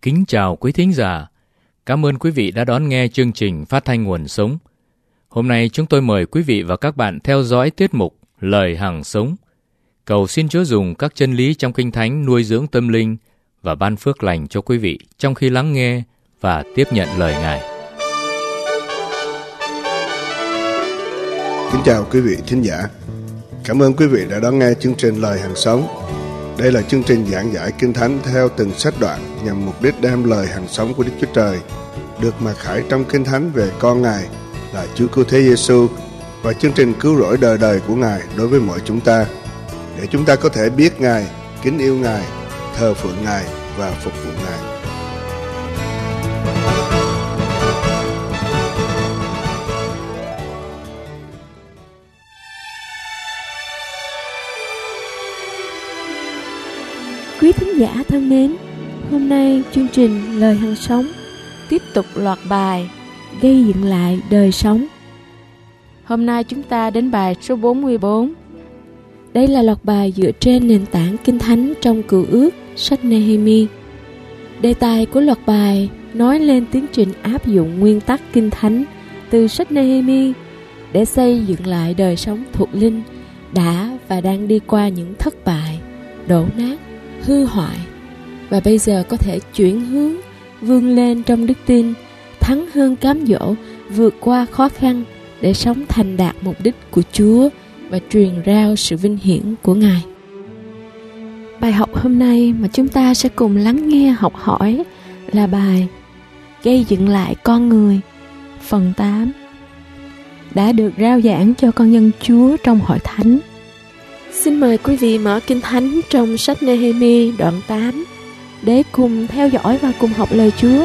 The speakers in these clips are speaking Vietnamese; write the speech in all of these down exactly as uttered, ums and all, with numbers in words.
Kính chào quý thính giả. Cảm ơn quý vị đã đón nghe chương trình Phát thanh Nguồn Sống. Hôm nay chúng tôi mời quý vị và các bạn theo dõi tiết mục Lời Hằng Sống. Cầu xin Chúa dùng các chân lý trong Kinh Thánh nuôi dưỡng tâm linh và ban phước lành cho quý vị trong khi lắng nghe và tiếp nhận lời Ngài. Kính chào quý vị thính giả. Cảm ơn quý vị đã đón nghe chương trình Lời Hằng Sống. Đây là chương trình giảng giải Kinh Thánh theo từng sách đoạn nhằm mục đích đem lời hằng sống của Đức Chúa Trời được mặc khải trong Kinh Thánh về con Ngài là Chúa Cứu Thế Giêsu và chương trình cứu rỗi đời đời của Ngài đối với mọi chúng ta, để chúng ta có thể biết Ngài, kính yêu Ngài, thờ phượng Ngài và phục vụ Ngài. Quý thính giả thân mến, hôm nay chương trình Lời Hằng Sống tiếp tục loạt bài gây dựng lại đời sống. Hôm nay chúng ta đến bài số bốn mươi bốn. Đây là loạt bài dựa trên nền tảng Kinh Thánh trong Cựu Ước, sách Nehemi. Đề tài của loạt bài nói lên tiến trình áp dụng nguyên tắc Kinh Thánh từ sách Nehemi để xây dựng lại đời sống thuộc linh đã và đang đi qua những thất bại, đổ nát, hư hoại, và bây giờ có thể chuyển hướng, vươn lên trong đức tin, thắng hơn cám dỗ, vượt qua khó khăn để sống thành đạt mục đích của Chúa và truyền rao sự vinh hiển của Ngài. Bài học hôm nay mà chúng ta sẽ cùng lắng nghe học hỏi là bài Gây dựng lại con người, phần tám, đã được rao giảng cho con dân Chúa trong hội thánh. Xin mời quý vị mở Kinh Thánh trong sách Nehemi đoạn tám để cùng theo dõi và cùng học lời Chúa.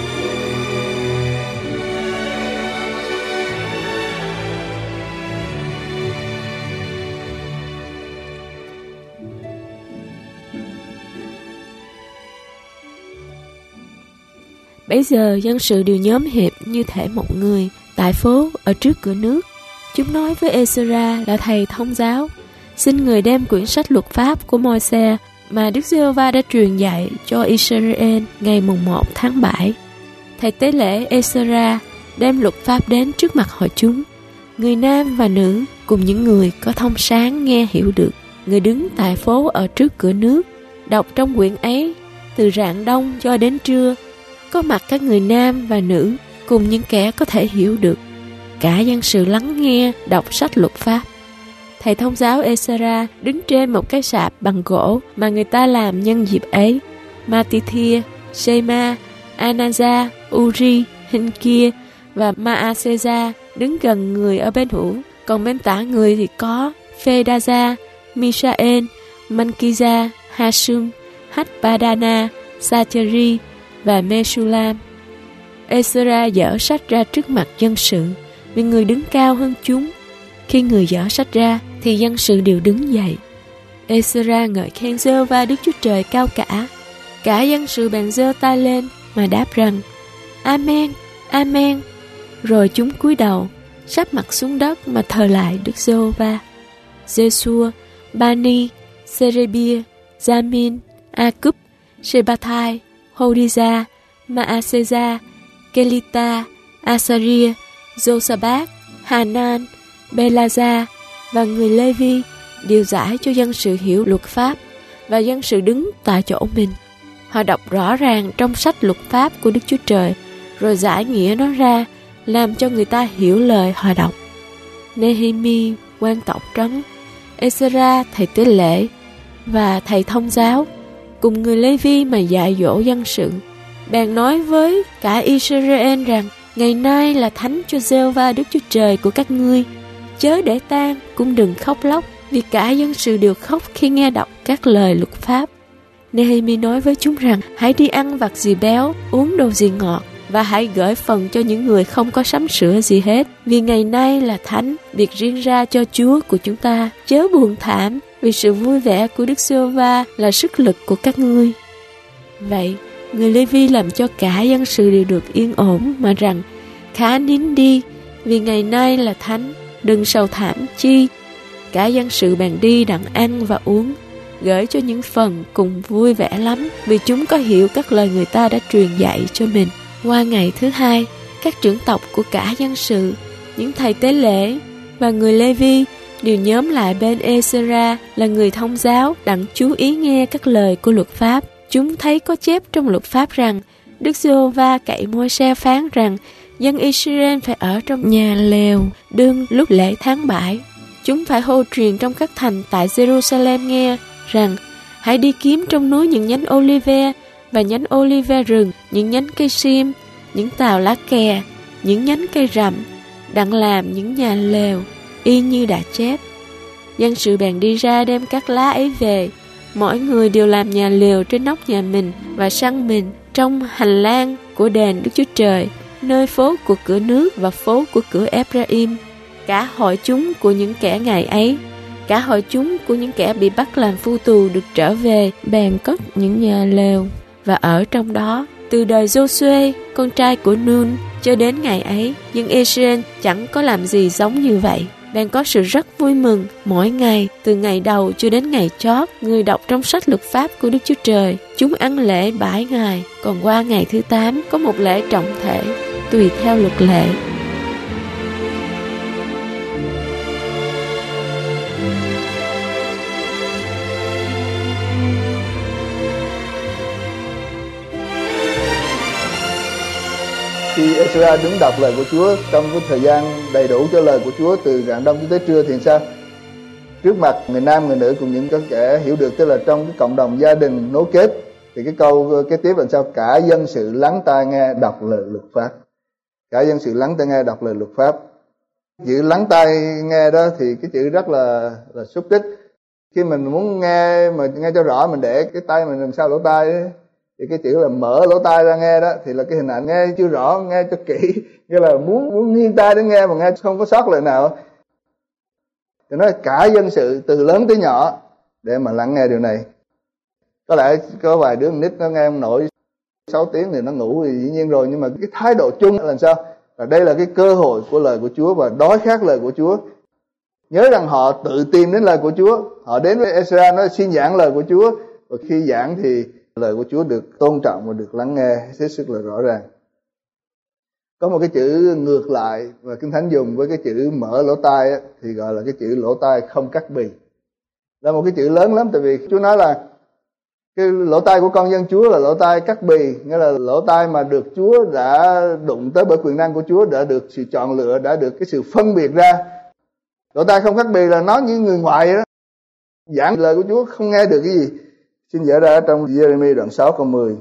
Bấy giờ dân sự đều nhóm hiệp như thể một người tại phố ở trước cửa nước. Chúng nói với Ê-sơ-ra là thầy thông giáo, xin người đem quyển sách luật pháp của Môi-se mà Đức Giê-hô-va đã truyền dạy cho Israel ngày mùng một tháng bảy. Thầy tế lễ Ê-sơ-ra đem luật pháp đến trước mặt hội chúng. Người nam và nữ cùng những người có thông sáng nghe hiểu được. Người đứng tại phố ở trước cửa nước đọc trong quyển ấy từ rạng đông cho đến trưa. Có mặt các người nam và nữ cùng những kẻ có thể hiểu được. Cả dân sự lắng nghe đọc sách luật pháp. Thầy thông giáo Ê-sơ-ra đứng trên một cái sạp bằng gỗ mà người ta làm nhân dịp ấy. Ma-ti-thia, Sê-ma, A-na-za, U-ri, Hin-kia và Ma-a-sê-ra đứng gần người ở bên hữu. Còn bên tả người thì có Phê-đa-za, Mi-sa-en, Man-ki-za, Ha-sum, Hách-ba-đa-na, Sa-chê-ri và Mê-su-lam. Ê-sơ-ra dở sách ra trước mặt dân sự vì người đứng cao hơn chúng. Khi người dở sách ra thì dân sự đều đứng dậy. Ê-sơ-ra ngợi khen Giê-hô-va Đức Chúa Trời cao cả. Cả dân sự bèn giơ tay lên mà đáp rằng Amen, Amen. Rồi chúng cúi đầu, sắp mặt xuống đất mà thờ lại Đức Giê-hô-va. Giê-xua, Ba-ni, Sê-rê-bia, Gia-min, A-cúp, Sê-ba-thai, Hô-đi-gia, Ma-a-sê-ra, Kê-li-ta, A-sa-ria, Dô-sa-bát, Hà-nan, Bê-la-gia và người Lê-vi đều giải cho dân sự hiểu luật pháp, và dân sự đứng tại chỗ mình. Họ đọc rõ ràng trong sách luật pháp của Đức Chúa Trời, rồi giải nghĩa nó ra, làm cho người ta hiểu lời họ đọc. Nehemi quan tộc trấn, Ê-sơ-ra thầy tế lễ và thầy thông giáo cùng người Lê-vi mà dạy dỗ dân sự, bèn nói với cả Israel rằng ngày nay là thánh cho Giê-hô-va Đức Chúa Trời của các ngươi. Chớ để tang cũng đừng khóc lóc, vì cả dân sự đều khóc khi nghe đọc các lời luật pháp. Nehemi nói với chúng rằng hãy đi ăn vặt gì béo, uống đồ gì ngọt, và hãy gửi phần cho những người không có sắm sửa gì hết, vì ngày nay là thánh, việc riêng ra cho Chúa của chúng ta. Chớ buồn thảm, vì sự vui vẻ của Đức Giê-hô-va là sức lực của các ngươi. Vậy người Lê-vi làm cho cả dân sự đều được yên ổn, mà rằng khá nín đi, vì ngày nay là thánh, đừng sầu thảm chi. Cả dân sự bèn đi đặng ăn và uống. gửi cho những phần cùng vui vẻ lắm, vì chúng có hiểu các lời người ta đã truyền dạy cho mình. Qua ngày thứ hai, các trưởng tộc của cả dân sự, những thầy tế lễ và người Lê-vi đều nhóm lại bên Ê-sê-ra là người thông giáo, đặng chú ý nghe các lời của luật pháp. Chúng thấy có chép trong luật pháp rằng Đức Giê-hô-va cậy Môi-se phán rằng dân Israel phải ở trong nhà lều đương lúc lễ tháng bảy. Chúng phải hô truyền trong các thành tại Giê-ru-sa-lem nghe rằng hãy đi kiếm trong núi những nhánh olive và nhánh olive rừng, những nhánh cây sim, những tàu lá kè, những nhánh cây rậm, đặng làm những nhà lều y như đã chép. Dân sự bèn đi ra đem các lá ấy về, mỗi người đều làm nhà lều trên nóc nhà mình và săn mình trong hành lang của đền Đức Chúa Trời, nơi phố của cửa nước và phố của cửa Ephraim. Cả hội chúng của những kẻ ngày ấy, cả hội chúng của những kẻ bị bắt làm phu tù được trở về, bèn cất những nhà lều và ở trong đó. Từ đời Giô-suê, con trai của Nun, cho đến ngày ấy, dân Israel chẳng có làm gì giống như vậy. Bèn có sự rất vui mừng mỗi ngày, từ ngày đầu cho đến ngày chót. Người đọc trong sách luật pháp của Đức Chúa Trời, chúng ăn lễ bảy ngày, còn qua ngày thứ tám có một lễ trọng thể, tùy theo luật lệ. Khi Ê-sê-ra đứng đọc lời của Chúa trong cái thời gian đầy đủ cho lời của Chúa từ rạng đông cho tới trưa thì sao? Trước mặt người nam người nữ cùng những cái kẻ hiểu được, tức là trong cái cộng đồng gia đình nối kết, thì cái câu kế tiếp là sao? Cả dân sự lắng tai nghe đọc lời luật pháp. Cả dân sự lắng tai nghe đọc lời luật pháp. Chữ lắng tai nghe đó thì cái chữ rất là là xúc tích. Khi mình muốn nghe mà nghe cho rõ, mình để cái tay mình làm sao lỗ tai ấy. Thì cái chữ là mở lỗ tai ra nghe đó thì là cái hình ảnh nghe chưa rõ, nghe cho kỹ, nghĩa là muốn muốn nghiêng tai để nghe mà nghe không có sót lời nào. Thì nói cả dân sự từ lớn tới nhỏ để mà lắng nghe điều này. Có lẽ có vài đứa nít nó nghe không nổi sáu tiếng thì nó ngủ thì dĩ nhiên rồi, nhưng mà cái thái độ chung là làm sao? Là đây là cái cơ hội của lời của Chúa và đói khát lời của Chúa. Nhớ rằng họ tự tìm đến lời của Chúa, họ đến với Ê-sê-ra nói xin giảng lời của Chúa, và khi giảng thì lời của Chúa được tôn trọng và được lắng nghe hết sức là rõ ràng. Có một cái chữ ngược lại mà Kinh Thánh dùng với cái chữ mở lỗ tai á, thì gọi là cái chữ lỗ tai không cắt bì. Là một cái chữ lớn lắm, tại vì Chúa nói là cái lỗ tai của con dân Chúa là lỗ tai cắt bì, nghĩa là lỗ tai mà được Chúa đã đụng tới bởi quyền năng của Chúa, đã được sự chọn lựa, đã được cái sự phân biệt ra. Lỗ tai không cắt bì là nó như người ngoài vậy đó. Giảng lời của Chúa không nghe được cái gì. Xin giải ra trong Giê-rê-mi đoạn sáu câu mười.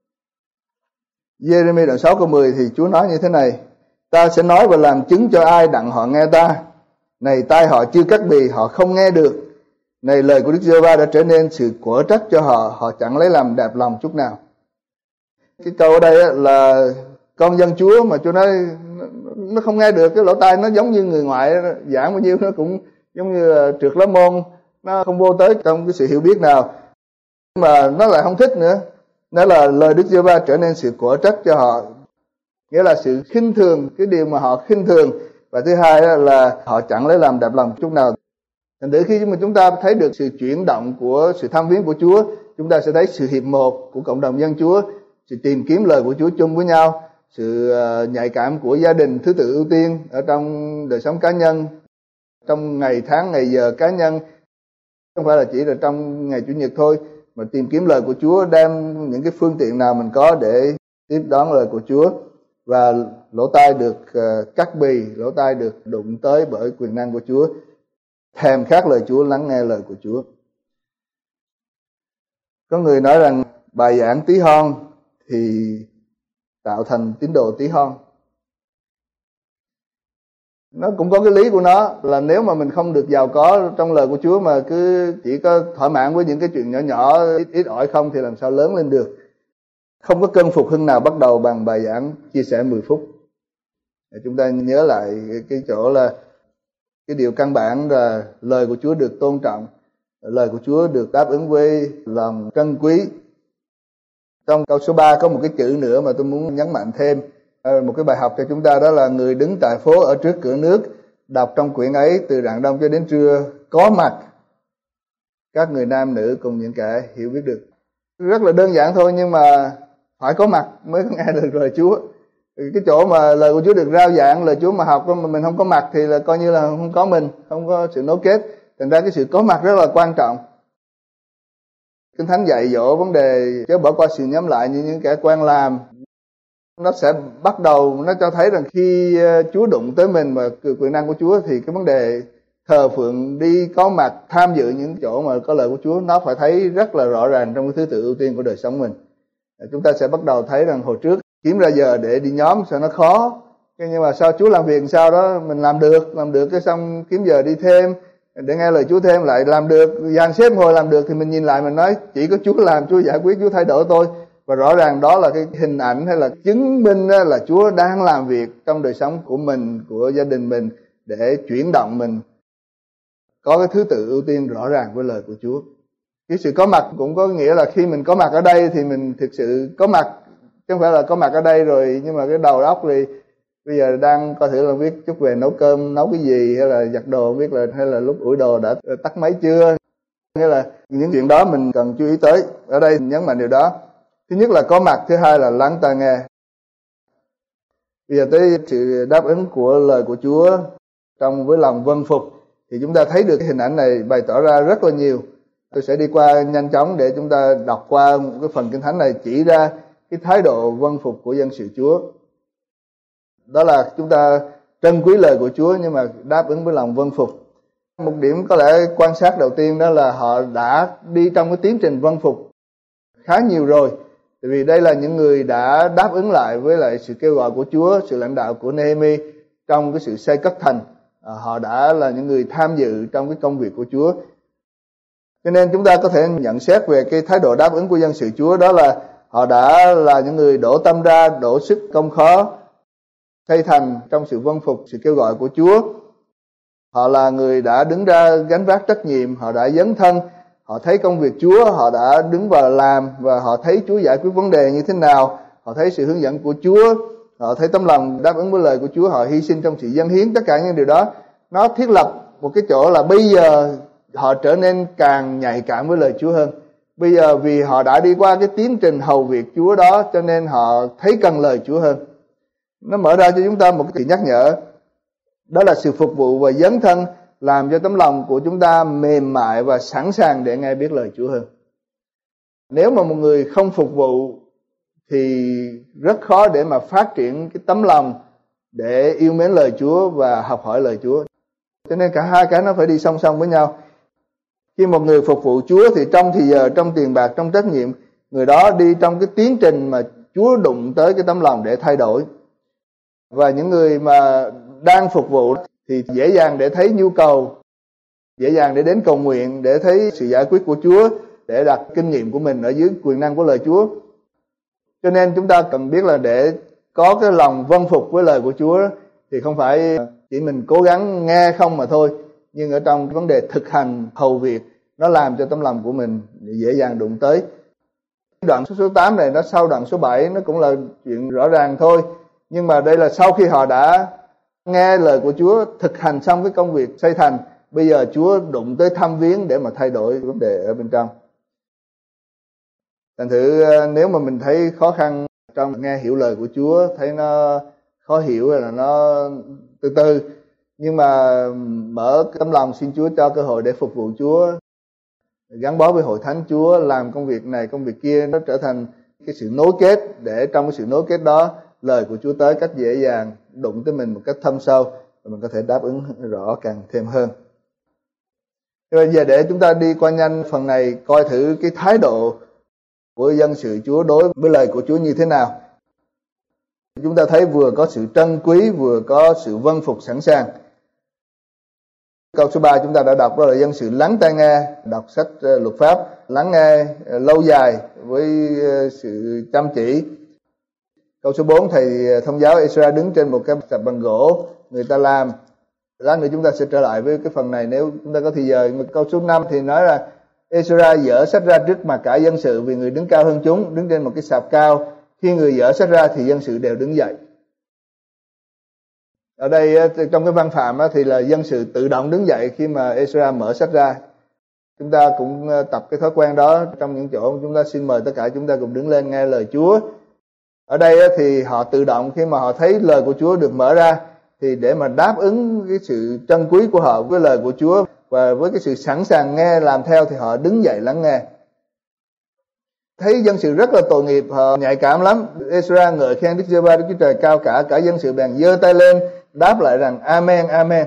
Giê-rê-mi đoạn sáu câu mười thì Chúa nói như thế này: ta sẽ nói và làm chứng cho ai đặng họ nghe ta. Này tai họ chưa cắt bì, họ không nghe được. Này lời của Đức Giê-hô-va đã trở nên sự quở trách cho họ, họ chẳng lấy làm đẹp lòng chút nào. Cái câu ở đây là con dân Chúa mà Chúa nói nó không nghe được, cái lỗ tai nó giống như người ngoại, giảng bao nhiêu nó cũng giống như là trượt lá môn, nó không vô tới trong cái sự hiểu biết nào. Mà nó lại không thích nữa. Đó là lời Đức Giê-hô-va trở nên sự quở trách cho họ, nghĩa là sự khinh thường, cái điều mà họ khinh thường. Và thứ hai là họ chẳng lấy làm đẹp lòng chút nào. Thành thử khi mà chúng ta thấy được sự chuyển động của sự thăm viếng của Chúa, chúng ta sẽ thấy sự hiệp một của cộng đồng dân Chúa, sự tìm kiếm lời của Chúa chung với nhau, sự nhạy cảm của gia đình thứ tự ưu tiên ở trong đời sống cá nhân, trong ngày tháng ngày giờ cá nhân, không phải là chỉ là trong ngày Chủ nhật thôi, mà tìm kiếm lời của Chúa, đem những cái phương tiện nào mình có để tiếp đón lời của Chúa. Và lỗ tai được uh, cắt bì, lỗ tai được đụng tới bởi quyền năng của Chúa, thèm khát lời Chúa, lắng nghe lời của Chúa. Có người nói rằng bài giảng tí hon thì tạo thành tín đồ tí hon. Nó cũng có cái lý của nó, là nếu mà mình không được giàu có trong lời của Chúa mà cứ chỉ có thỏa mãn với những cái chuyện nhỏ nhỏ ít, ít ỏi không thì làm sao lớn lên được. Không có cơn phục hưng nào bắt đầu bằng bài giảng chia sẻ mười phút. Để chúng ta nhớ lại cái chỗ là cái điều căn bản là lời của Chúa được tôn trọng, lời của Chúa được đáp ứng với lòng trân quý. Trong câu số ba có một cái chữ nữa mà tôi muốn nhấn mạnh thêm, một cái bài học cho chúng ta, đó là người đứng tại phố ở trước cửa nước, đọc trong quyển ấy từ rạng đông cho đến trưa, có mặt các người nam nữ cùng những kẻ hiểu biết được. Rất là đơn giản thôi, nhưng mà phải có mặt mới có nghe được lời Chúa. Cái chỗ mà lời của Chúa được rao giảng, lời Chúa mà học mà mình không có mặt thì là coi như là không có mình, không có sự nối kết. Thành ra cái sự có mặt rất là quan trọng. Kinh Thánh dạy dỗ vấn đề chớ bỏ qua sự nhóm lại như những kẻ quen làm. Nó sẽ bắt đầu, nó cho thấy rằng khi Chúa đụng tới mình và quyền năng của Chúa thì cái vấn đề thờ phượng, đi có mặt, tham dự những chỗ mà có lời của Chúa, nó phải thấy rất là rõ ràng trong cái thứ tự ưu tiên của đời sống mình. Chúng ta sẽ bắt đầu thấy rằng hồi trước kiếm ra giờ để đi nhóm sao nó khó, nhưng mà sao Chúa làm việc sao đó mình làm được, làm được cái xong kiếm giờ đi thêm để nghe lời Chúa thêm lại làm được, dàn xếp ngồi làm được thì mình nhìn lại mình nói chỉ có Chúa làm, Chúa giải quyết, Chúa thay đổi tôi. Và rõ ràng đó là cái hình ảnh hay là chứng minh là Chúa đang làm việc trong đời sống của mình, của gia đình mình để chuyển động mình có cái thứ tự ưu tiên rõ ràng với lời của Chúa. Cái sự có mặt cũng có nghĩa là khi mình có mặt ở đây thì mình thực sự có mặt, chứ không phải là có mặt ở đây rồi nhưng mà cái đầu óc thì bây giờ đang coi thử là biết chút về nấu cơm, nấu cái gì, hay là giặt đồ, biết là hay là lúc ủi đồ đã tắt máy chưa. Nghĩa là những chuyện đó mình cần chú ý tới. Ở đây nhấn mạnh điều đó. Thứ nhất là có mặt, thứ hai là lắng tai nghe. Bây giờ tới sự đáp ứng của lời của Chúa trong với lòng vâng phục thì chúng ta thấy được cái hình ảnh này bày tỏ ra rất là nhiều. Tôi sẽ đi qua nhanh chóng để chúng ta đọc qua một cái phần Kinh Thánh này chỉ ra cái thái độ vâng phục của dân sự Chúa. Đó là chúng ta trân quý lời của Chúa nhưng mà đáp ứng với lòng vâng phục. Một điểm có lẽ quan sát đầu tiên đó là họ đã đi trong cái tiến trình vâng phục khá nhiều rồi. Tại vì đây là những người đã đáp ứng lại với lại sự kêu gọi của Chúa, sự lãnh đạo của Nehemi trong cái sự xây cất thành. À, họ đã là những người tham dự trong cái công việc của Chúa. Cho nên chúng ta có thể nhận xét về cái thái độ đáp ứng của dân sự Chúa, đó là họ đã là những người đổ tâm ra, đổ sức công khó, xây thành trong sự vâng phục sự kêu gọi của Chúa. Họ là người đã đứng ra gánh vác trách nhiệm, họ đã dấn thân, họ thấy công việc Chúa, họ đã đứng vào làm và họ thấy Chúa giải quyết vấn đề như thế nào, họ thấy sự hướng dẫn của Chúa, họ thấy tấm lòng đáp ứng với lời của Chúa, họ hy sinh trong sự dâng hiến. Tất cả những điều đó nó thiết lập một cái chỗ là bây giờ họ trở nên càng nhạy cảm với lời Chúa hơn. Bây giờ vì họ đã đi qua cái tiến trình hầu việc Chúa đó cho nên họ thấy cần lời Chúa hơn. Nó mở ra cho chúng ta một cái sự nhắc nhở, đó là sự phục vụ và dấn thân làm cho tấm lòng của chúng ta mềm mại và sẵn sàng để nghe biết lời Chúa hơn. Nếu mà một người không phục vụ thì rất khó để mà phát triển cái tấm lòng để yêu mến lời Chúa và học hỏi lời Chúa. Cho nên cả hai cái nó phải đi song song với nhau. Khi một người phục vụ Chúa thì trong thì giờ, trong tiền bạc, trong trách nhiệm, người đó đi trong cái tiến trình mà Chúa đụng tới cái tấm lòng để thay đổi. Và những người mà đang phục vụ thì dễ dàng để thấy nhu cầu, dễ dàng để đến cầu nguyện, để thấy sự giải quyết của Chúa, để đặt kinh nghiệm của mình ở dưới quyền năng của lời Chúa. Cho nên chúng ta cần biết là để có cái lòng vâng phục với lời của Chúa thì không phải chỉ mình cố gắng nghe không mà thôi, nhưng ở trong vấn đề thực hành hầu việc nó làm cho tấm lòng của mình dễ dàng đụng tới. Đoạn số tám này nó sau đoạn số bảy, nó cũng là chuyện rõ ràng thôi, nhưng mà đây là sau khi họ đã nghe lời của Chúa, thực hành xong cái công việc xây thành, bây giờ Chúa đụng tới thăm viếng để mà thay đổi vấn đề ở bên trong. Thành thử nếu mà mình thấy khó khăn trong nghe hiểu lời của Chúa, thấy nó khó hiểu hay là nó từ từ, nhưng mà mở tấm lòng xin Chúa cho cơ hội để phục vụ Chúa, gắn bó với hội thánh Chúa, làm công việc này công việc kia, nó trở thành cái sự nối kết, để trong cái sự nối kết đó lời của Chúa tới cách dễ dàng, đụng tới mình một cách thâm sâu và mình có thể đáp ứng rõ càng thêm hơn. Bây giờ để chúng ta đi qua nhanh phần này, coi thử cái thái độ của dân sự Chúa đối với lời của Chúa như thế nào. Chúng ta thấy vừa có sự trân quý, vừa có sự vâng phục sẵn sàng. Câu số ba chúng ta đã đọc đó là dân sự lắng tai nghe, đọc sách luật pháp, lắng nghe lâu dài với sự chăm chỉ. Câu số bốn, thầy thông giáo Ezra đứng trên một cái sập bằng gỗ người ta làm. Lát nữa chúng ta sẽ trở lại với cái phần này nếu chúng ta có thời giờ. Câu số năm thì nói là Ezra dở sách ra trước mặt cả dân sự vì người đứng cao hơn chúng, đứng trên một cái sạp cao. Khi người dở sách ra thì dân sự đều đứng dậy. Ở đây trong cái văn phạm thì là dân sự tự động đứng dậy khi mà Ezra mở sách ra. Chúng ta cũng tập cái thói quen đó trong những chỗ chúng ta xin mời tất cả chúng ta cùng đứng lên nghe lời Chúa. Ở đây thì họ tự động khi mà họ thấy lời của Chúa được mở ra thì để mà đáp ứng cái sự trân quý của họ với lời của Chúa và với cái sự sẵn sàng nghe làm theo thì họ đứng dậy lắng nghe. Thấy dân sự rất là tội nghiệp, họ nhạy cảm lắm. Ezra ngợi khen Đức Giê-hô-va Đức Chúa Trời cao cả, cả dân sự bèn giơ tay lên đáp lại rằng Amen, Amen.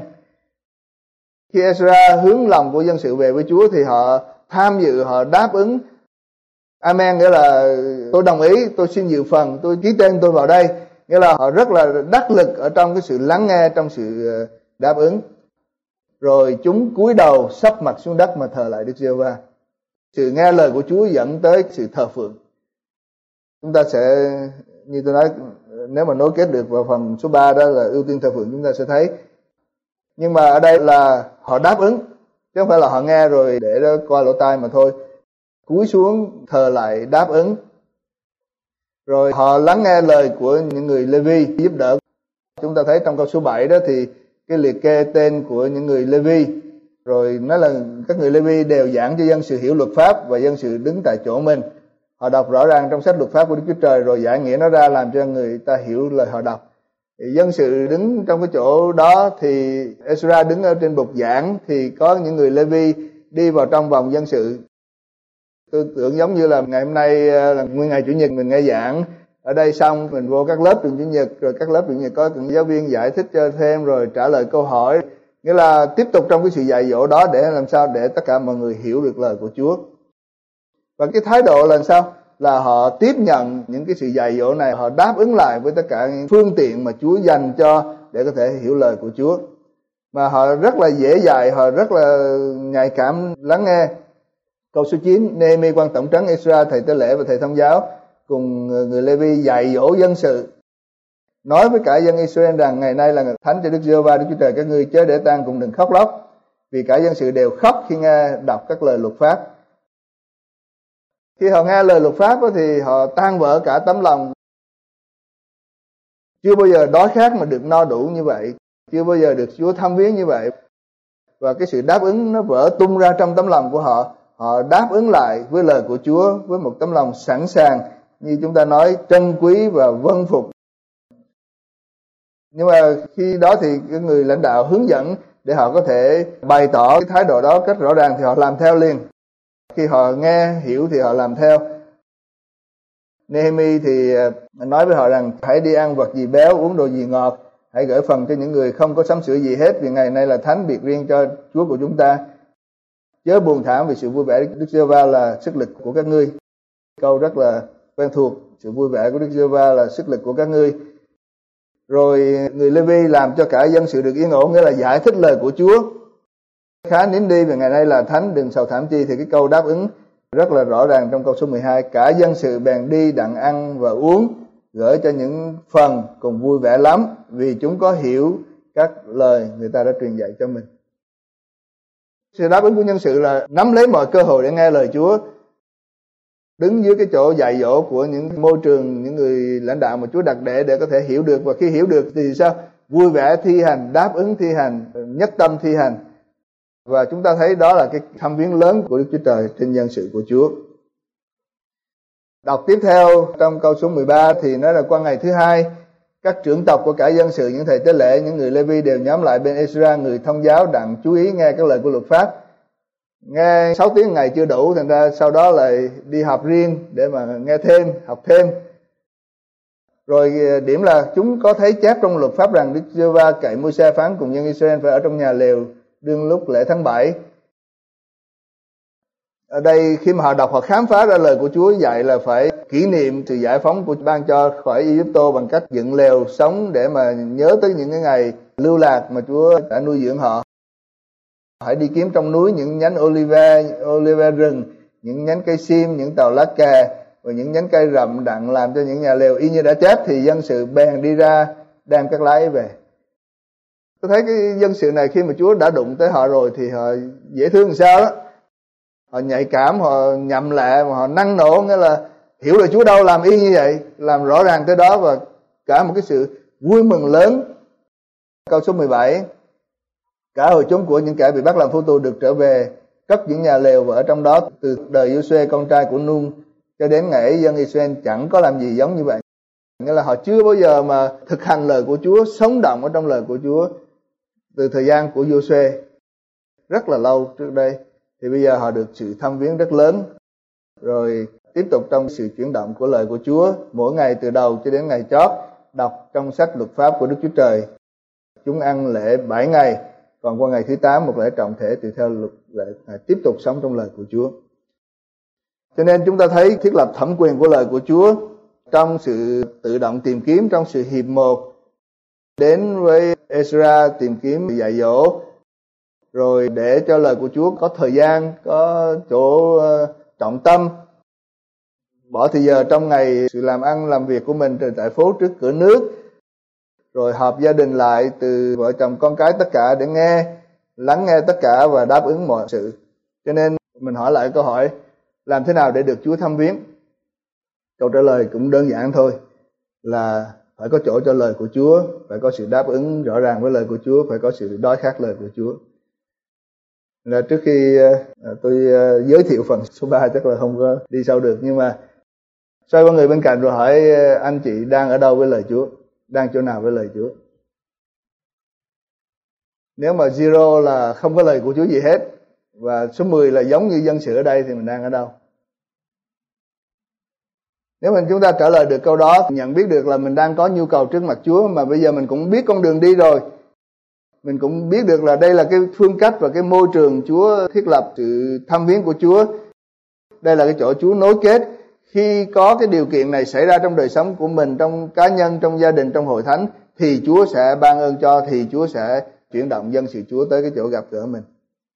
Khi Ezra hướng lòng của dân sự về với Chúa thì họ tham dự, họ đáp ứng. Amen nghĩa là tôi đồng ý, tôi xin dự phần, tôi ký tên tôi vào đây. Nghĩa là họ rất là đắc lực ở trong cái sự lắng nghe, trong sự đáp ứng. Rồi chúng cúi đầu sấp mặt xuống đất mà thờ lại Đức Giê-hô-va. Sự nghe lời của Chúa dẫn tới sự thờ phượng. Chúng ta sẽ, như tôi nói, nếu mà nối kết được vào phần số ba đó là ưu tiên thờ phượng, chúng ta sẽ thấy. Nhưng mà ở đây là họ đáp ứng, chứ không phải là họ nghe rồi để đó coi lỗ tai mà thôi. Cúi xuống thờ lại đáp ứng. Rồi họ lắng nghe lời của những người Lê-vi giúp đỡ. Chúng ta thấy trong câu số bảy đó thì cái liệt kê tên của những người Lê-vi. Rồi nói là các người Lê-vi đều giảng cho dân sự hiểu luật pháp và dân sự đứng tại chỗ mình. Họ đọc rõ ràng trong sách luật pháp của Đức Chúa Trời rồi giải nghĩa nó ra làm cho người ta hiểu lời họ đọc. Thì dân sự đứng trong cái chỗ đó thì Ezra đứng ở trên bục giảng thì có những người Lê-vi đi vào trong vòng dân sự. Tôi tưởng giống như là ngày hôm nay là nguyên ngày Chủ nhật mình nghe giảng ở đây xong mình vô các lớp trường Chủ nhật, rồi các lớp Chủ nhật có những giáo viên giải thích cho thêm rồi trả lời câu hỏi. Nghĩa là tiếp tục trong cái sự dạy dỗ đó để làm sao để tất cả mọi người hiểu được lời của Chúa. Và cái thái độ là sao? Là họ tiếp nhận những cái sự dạy dỗ này, họ đáp ứng lại với tất cả những phương tiện mà Chúa dành cho để có thể hiểu lời của Chúa. Mà họ rất là dễ dạy, họ rất là nhạy cảm lắng nghe. Câu số chín, Nehemi quan tổng trấn, Ezra thầy tế lễ và thầy thông giáo cùng người Lê-vi dạy dỗ dân sự, nói với cả dân Israel rằng ngày nay là ngày thánh cho Đức Giê-hô-va Đức Chúa Trời các ngươi, chớ để tang cũng đừng khóc lóc, vì cả dân sự đều khóc khi nghe đọc các lời luật pháp. Khi họ nghe lời luật pháp thì họ tan vỡ cả tấm lòng. Chưa bao giờ đói khát mà được no đủ như vậy, chưa bao giờ được Chúa thăm viếng như vậy. Và cái sự đáp ứng nó vỡ tung ra trong tấm lòng của họ. Họ đáp ứng lại với lời của Chúa với một tấm lòng sẵn sàng, như chúng ta nói, trân quý và vâng phục. Nhưng mà khi đó thì cái người lãnh đạo hướng dẫn để họ có thể bày tỏ cái thái độ đó cách rõ ràng thì họ làm theo liền. Khi họ nghe hiểu thì họ làm theo. Nehemi thì nói với họ rằng hãy đi ăn vật gì béo, uống đồ gì ngọt, hãy gửi phần cho những người không có sắm sửa gì hết, vì ngày nay là thánh biệt riêng cho Chúa của chúng ta. Chớ buồn thảm vì sự vui vẻ Đức Giê-hô-va là sức lực của các ngươi. Câu rất là quen thuộc, sự vui vẻ của Đức Giê-hô-va là sức lực của các ngươi. Rồi người Lê-vi làm cho cả dân sự được yên ổn, nghĩa là giải thích lời của Chúa. Khá nín đi vì ngày nay là thánh, đừng sầu thảm chi, thì cái câu đáp ứng rất là rõ ràng trong câu số mười hai. Cả dân sự bèn đi đặng ăn và uống, gửi cho những phần cùng vui vẻ lắm, vì chúng có hiểu các lời người ta đã truyền dạy cho mình. Sự đáp ứng của nhân sự là nắm lấy mọi cơ hội để nghe lời Chúa, đứng dưới cái chỗ dạy dỗ của những môi trường, những người lãnh đạo mà Chúa đặt để để có thể hiểu được. Và khi hiểu được thì sao? Vui vẻ thi hành, đáp ứng thi hành, nhất tâm thi hành. Và chúng ta thấy đó là cái thăm viếng lớn của Đức Chúa Trời trên dân sự của Chúa. Đọc tiếp theo trong câu số mười ba thì nói là qua ngày thứ hai, các trưởng tộc của cả dân sự, những thầy tế lễ, những người Lê-vi đều nhóm lại bên Ezra người thông giáo đặng chú ý nghe các lời của luật pháp. Nghe sáu tiếng ngày chưa đủ, thành ra sau đó lại đi học riêng để mà nghe thêm, học thêm. Rồi điểm là chúng có thấy chép trong luật pháp rằng Đức Giê-hô-va cậy Môi-se phán cùng dân Israel phải ở trong nhà lều đương lúc lễ tháng bảy. Ở đây khi mà họ đọc, họ khám phá ra lời của Chúa dạy là phải kỷ niệm sự giải phóng của ban cho khỏi Ai-cập bằng cách dựng lều sống để mà nhớ tới những cái ngày lưu lạc mà Chúa đã nuôi dưỡng họ. Hãy đi kiếm trong núi những nhánh olive, olive rừng, những nhánh cây sim, những tàu lá cà và những nhánh cây rậm đặng làm cho những nhà lều y như đã chép. Thì dân sự bèn đi ra đem các lá ấy về. Tôi thấy cái dân sự này khi mà Chúa đã đụng tới họ rồi thì họ dễ thương làm sao đó. Họ nhạy cảm, họ nhậm lẹ, mà họ năng nổ, nghĩa là hiểu là Chúa đâu làm y như vậy, làm rõ ràng tới đó và cả một cái sự vui mừng lớn. Câu số mười bảy, cả hội chúng của những kẻ bị bắt làm phu tù được trở về cất những nhà lều, và ở trong đó từ đời Giô-suê con trai của Nun cho đến ngày dân Israel chẳng có làm gì giống như vậy. Nghĩa là họ chưa bao giờ mà thực hành lời của Chúa, sống động ở trong lời của Chúa từ thời gian của Giô-suê rất là lâu trước đây. Thì bây giờ họ được sự thăm viếng rất lớn, rồi tiếp tục trong sự chuyển động của lời của Chúa mỗi ngày từ đầu cho đến ngày chót, đọc trong sách luật pháp của Đức Chúa Trời. Chúng ăn lễ bảy ngày, còn qua ngày thứ tám một lễ trọng thể tùy theo luật lệ, tiếp tục sống trong lời của Chúa. Cho nên chúng ta thấy thiết lập thẩm quyền của lời của Chúa trong sự tự động tìm kiếm, trong sự hiệp một đến với Ezra tìm kiếm dạy dỗ, rồi để cho lời của Chúa có thời gian, có chỗ trọng tâm, bỏ thời giờ trong ngày sự làm ăn làm việc của mình tại phố trước cửa nước, rồi họp gia đình lại từ vợ chồng con cái tất cả để nghe, lắng nghe tất cả và đáp ứng mọi sự. Cho nên mình hỏi lại câu hỏi, làm thế nào để được Chúa thăm viếng? Câu trả lời cũng đơn giản thôi, là phải có chỗ cho lời của Chúa, phải có sự đáp ứng rõ ràng với lời của Chúa, phải có sự đói khát lời của Chúa. Là trước khi tôi giới thiệu phần số ba chắc là không có đi sâu được, nhưng mà xoay qua người bên cạnh rồi hỏi anh chị đang ở đâu với lời Chúa, đang chỗ nào với lời Chúa. Nếu mà zero là không có lời của Chúa gì hết, và số mười là giống như dân sự ở đây, thì mình đang ở đâu? Nếu mình chúng ta trả lời được câu đó, nhận biết được là mình đang có nhu cầu trước mặt Chúa, mà bây giờ mình cũng biết con đường đi rồi, mình cũng biết được là đây là cái phương cách và cái môi trường Chúa thiết lập sự thăm viếng của Chúa, đây là cái chỗ Chúa nối kết. Khi có cái điều kiện này xảy ra trong đời sống của mình, trong cá nhân, trong gia đình, trong hội thánh, thì Chúa sẽ ban ơn cho, thì Chúa sẽ chuyển động dân sự Chúa tới cái chỗ gặp gỡ mình.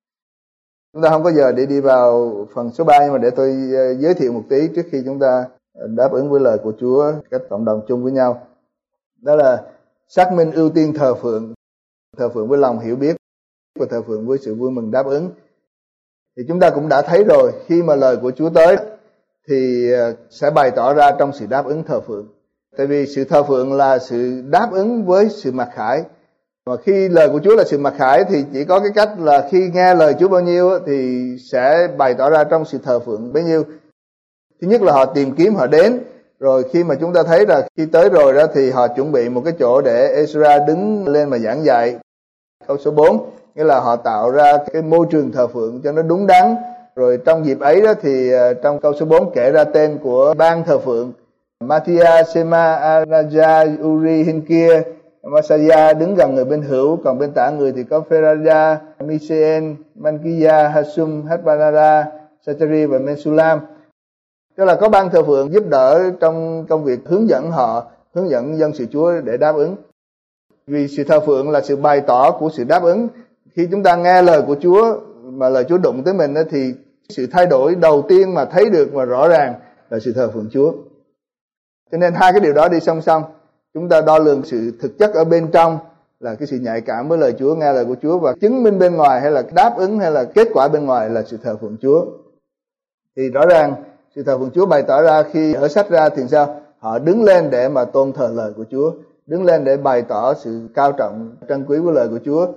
Chúng ta không có giờ để đi vào phần số ba, nhưng mà để tôi giới thiệu một tí trước khi chúng ta đáp ứng với lời của Chúa cách cộng đồng chung với nhau. Đó là xác minh ưu tiên thờ phượng, thờ phượng với lòng hiểu biết và thờ phượng với sự vui mừng đáp ứng. Thì chúng ta cũng đã thấy rồi, khi mà lời của Chúa tới thì sẽ bày tỏ ra trong sự đáp ứng thờ phượng. Tại vì sự thờ phượng là sự đáp ứng với sự mặc khải. Mà khi lời của Chúa là sự mặc khải thì chỉ có cái cách là khi nghe lời Chúa bao nhiêu thì sẽ bày tỏ ra trong sự thờ phượng bấy nhiêu. Thứ nhất là họ tìm kiếm, họ đến. Rồi khi mà chúng ta thấy là khi tới rồi đó thì họ chuẩn bị một cái chỗ để Ezra đứng lên mà giảng dạy. Câu số bốn, nghĩa là họ tạo ra cái môi trường thờ phượng cho nó đúng đắn. Rồi trong dịp ấy đó thì trong câu số bốn kể ra tên của ban thờ phượng. Matthia, Sema, Araja, Uri, Hinkia, Masaya đứng gần người bên hữu, còn bên tả người thì có Pheraja, Miseen, Mankiya, Hasum, Hasbanara, Sachari và Mensulam. Tức là có ban thờ phượng giúp đỡ trong công việc hướng dẫn họ, hướng dẫn dân sự Chúa để đáp ứng. Vì sự thờ phượng là sự bày tỏ của sự đáp ứng. Khi chúng ta nghe lời của Chúa mà lời Chúa đụng tới mình đó, thì sự thay đổi đầu tiên mà thấy được và rõ ràng là sự thờ phượng Chúa. Cho nên hai cái điều đó đi song song. Chúng ta đo lường sự thực chất ở bên trong là cái sự nhạy cảm với lời Chúa, nghe lời của Chúa, và chứng minh bên ngoài hay là đáp ứng hay là kết quả bên ngoài là sự thờ phượng Chúa. Thì rõ ràng sự thờ phượng Chúa bày tỏ ra khi ở sách ra thì sao? Họ đứng lên để mà tôn thờ lời của Chúa, đứng lên để bày tỏ sự cao trọng, trân quý của lời của Chúa.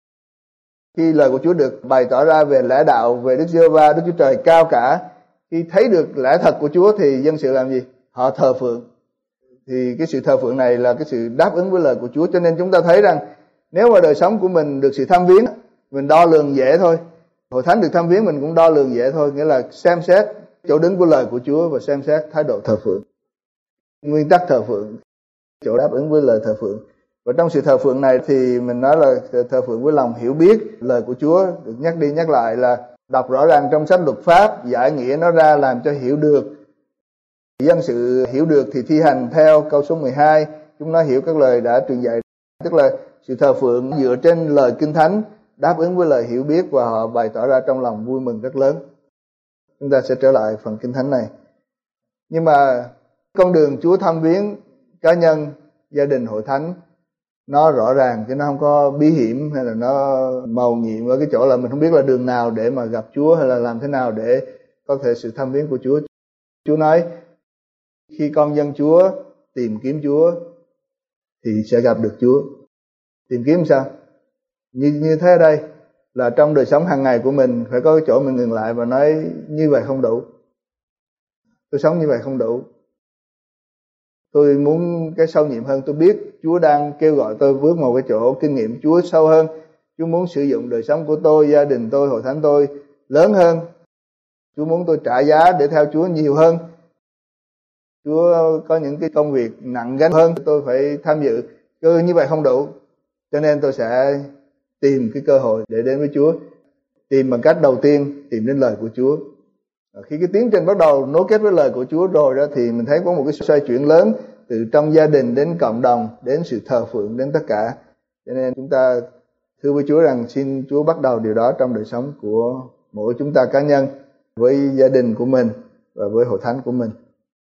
Khi lời của Chúa được bày tỏ ra về lẽ đạo, về Đức Giê-hô-va, Đức Chúa Trời cao cả, khi thấy được lẽ thật của Chúa thì dân sự làm gì? Họ thờ phượng. Thì cái sự thờ phượng này là cái sự đáp ứng với lời của Chúa. Cho nên chúng ta thấy rằng nếu mà đời sống của mình được sự thăm viếng, mình đo lường dễ thôi. Hội thánh được thăm viếng mình cũng đo lường dễ thôi. Nghĩa là xem xét chỗ đứng của lời của Chúa và xem xét thái độ thờ phượng, nguyên tắc thờ phượng, chỗ đáp ứng với lời thờ phượng. Và trong sự thờ phượng này thì mình nói là thờ phượng với lòng hiểu biết lời của Chúa. Được nhắc đi nhắc lại là đọc rõ ràng trong sách luật pháp, giải nghĩa nó ra làm cho hiểu được. Dân sự hiểu được thì thi hành theo câu số mười hai. Chúng nó hiểu các lời đã truyền dạy. Tức là sự thờ phượng dựa trên lời Kinh Thánh, đáp ứng với lời hiểu biết, và họ bày tỏ ra trong lòng vui mừng rất lớn. Chúng ta sẽ trở lại phần Kinh Thánh này. Nhưng mà con đường Chúa thăm viếng cá nhân, gia đình, hội thánh nó rõ ràng, chứ nó không có bí hiểm hay là nó màu nhiệm ở cái chỗ là mình không biết là đường nào để mà gặp Chúa, hay là làm thế nào để có thể sự thăm viếng của Chúa. Chúa nói khi con dân Chúa tìm kiếm Chúa thì sẽ gặp được Chúa. Tìm kiếm sao? Như, như thế ở đây, là trong đời sống hàng ngày của mình phải có cái chỗ mình ngừng lại và nói như vậy không đủ. Tôi sống như vậy không đủ. Tôi muốn cái sâu nhiệm hơn. Tôi biết Chúa đang kêu gọi tôi bước vào cái chỗ kinh nghiệm Chúa sâu hơn. Chúa muốn sử dụng đời sống của tôi, gia đình tôi, hội thánh tôi lớn hơn. Chúa muốn tôi trả giá để theo Chúa nhiều hơn. Chúa có những cái công việc nặng gánh hơn, tôi phải tham dự. Cứ như vậy không đủ. Cho nên tôi sẽ tìm cái cơ hội để đến với Chúa. Tìm bằng cách đầu tiên, tìm đến lời của Chúa. Khi cái tiến trình bắt đầu nối kết với lời của Chúa rồi đó, thì mình thấy có một cái xoay chuyển lớn, từ trong gia đình đến cộng đồng, đến sự thờ phượng, đến tất cả. Cho nên chúng ta thưa với Chúa rằng xin Chúa bắt đầu điều đó trong đời sống của mỗi chúng ta cá nhân, với gia đình của mình và với hội thánh của mình.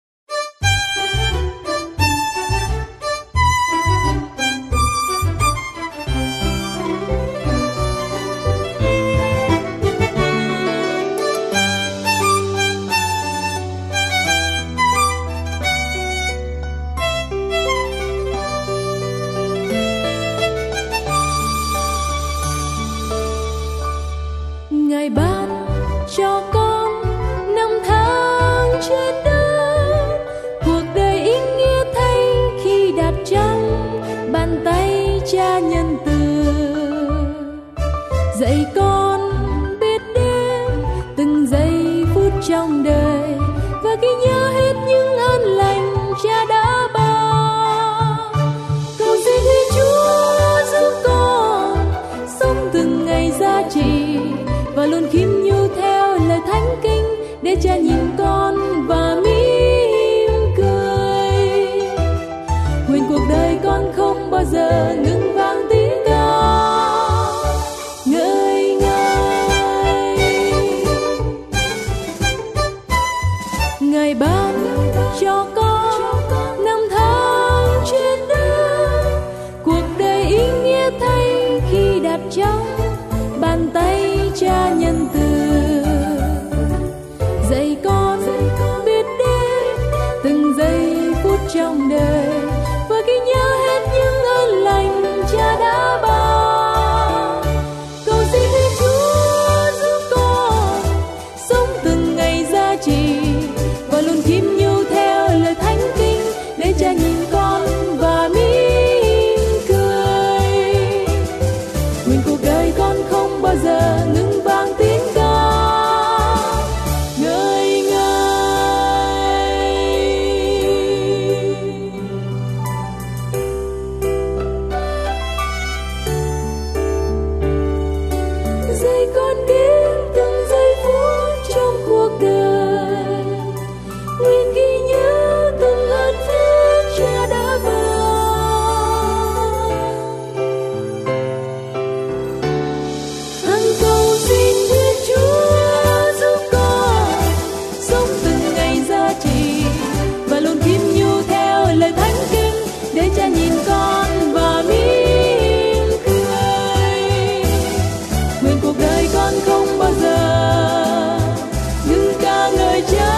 Ngài ban cho con năm tháng trên đất, cuộc đời ý nghĩa thay khi đặt trong bàn tay Cha nhân từ. Dạy con biết đến từng giây phút trong đời và ghi nhớ hết những ơn lành Cha đã ban. Cầu xin Thiên Chúa giúp con sống từng ngày giá trị và luôn khiêm nhu theo lời thánh kinh để Cha nhìn con và mỉm cười. Nguyện cuộc đời con không bao giờ ngừng vang tiếng ca ngợi Ngài. Ngài ban cho con năm tháng trên đất, cuộc đời ý nghĩa thay khi đặt trong bàn tay Cha nhân từ. Dạy con biết đến từng giây phút trong đời và ghi nhớ hết những ơn lành Cha đã ban. Cầu xin Thiên Chúa giúp con sống từng ngày giá trị và luôn khiêm nhu theo lời thánh kinh để Cha nhìn con và mỉm cười. Nguyện cuộc đời con không bao giờ ngừng vang tiếng ca ngợi Ngài. Dạy con đến từng giây phút trong cuộc đời, nguyện ghi nhớ từng ơn phước Cha đã ban. Hằng cầu xin Thiên Chúa giúp con sống từng ngày giá trị và luôn khiêm nhu theo lời thánh kinh để Cha nhìn con và mỉm cười. Nguyện cuộc đời con không bao giờ ngừng ca ngợi Cha.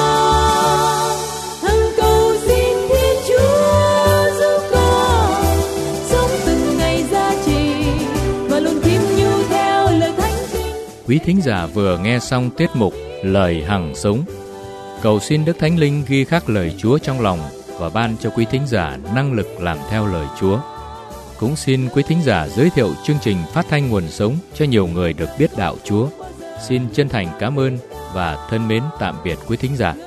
Hằng cầu xin Thiên Chúa giúp con sống từng ngày giá trị và luôn khiêm nhu theo lời thánh kinh. Quý thính giả vừa nghe xong tiết mục Lời Hằng Sống. Cầu xin Đức Thánh Linh ghi khắc lời Chúa trong lòng và ban cho quý thính giả năng lực làm theo lời Chúa. Cũng xin quý thính giả giới thiệu chương trình phát thanh Nguồn Sống cho nhiều người được biết đạo Chúa. Xin chân thành cảm ơn và thân mến tạm biệt quý thính giả.